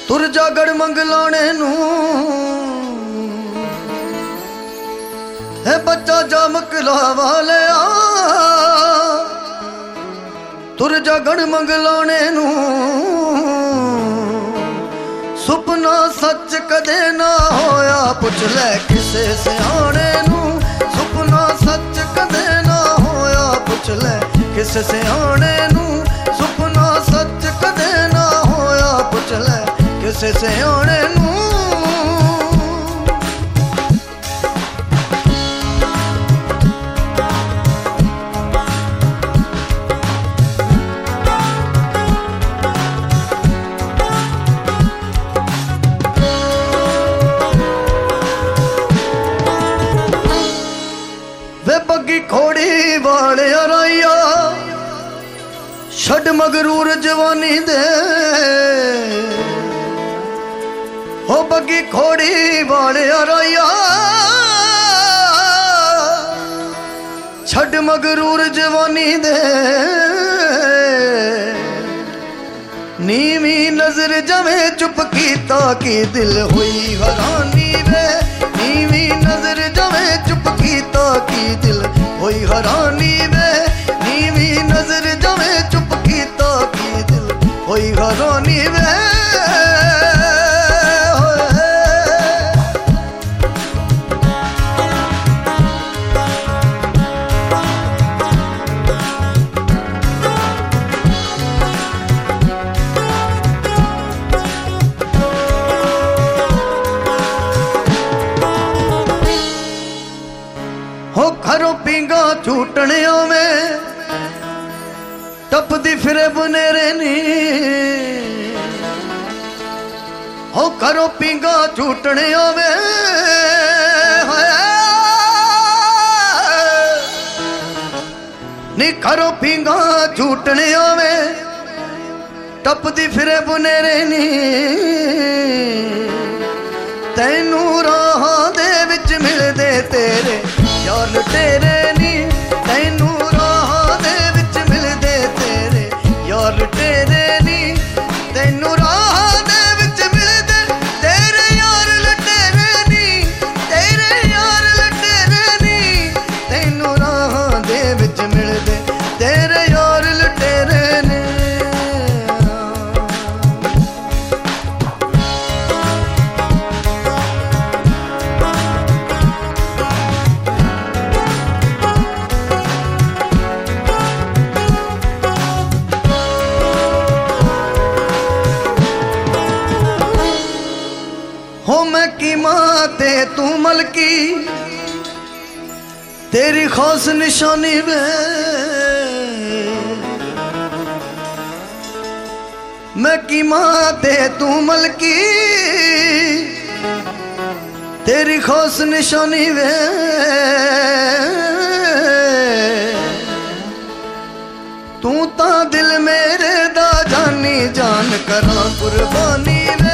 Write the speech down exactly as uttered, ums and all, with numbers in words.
तुर जागड़ मंगलाने नू है बच्चा जा मकलावा ले आ। तुर जागड़ मंगलाने नू सुपना सच कदे ना होया, पुछ ले किसे सियाणे नू। सुपना सच कदे ना होया, पुछ ले किसे सियाणे नू। सुपना सच कदे ना होया, पुछ ले किसे सियाणे नू। बग्गी खोड़ी वाले राइया छड़ मगरूर जवानी दे। हो बग्गी खोड़ी वाले राइया छड़ मगरूर जवानी दे। नीवी नजर जमे चुप कीता की दिल हुई हैरानी वे। नीवी नजर जमे चुप कीता की दिल हुई हैरानी वे। नीवी नजर जमे चुप कीता की दिल हुई हैरानी वे। हो खरो पींगा झूटने में टपदी फिरे बनेरे नी। हो खरो पींगा झूटने में नी। खरो पींगा झूटने में टपदी फिरे बनेरे नी। तैनू राह दे विच मिलदे तेरे यार लुटेरे नी। तैनू राह दे विच मिलदे तेरे यार लुटेरे नी। तैनू राह दे विच मिलदे तेरे यार लुटेरे नी। तेरे यार लुटेरे नी। तैनू राह दे विच मिलदे तेरे यार लुटेरे नी। हो मैं की मां ते तू मलकी तेरी खास निशानी वे। मैं की मां ते तू मलकी तेरी खास निशानी वे। तू ता दिल मेरे दा जानी जान करा कुर्बानी वे।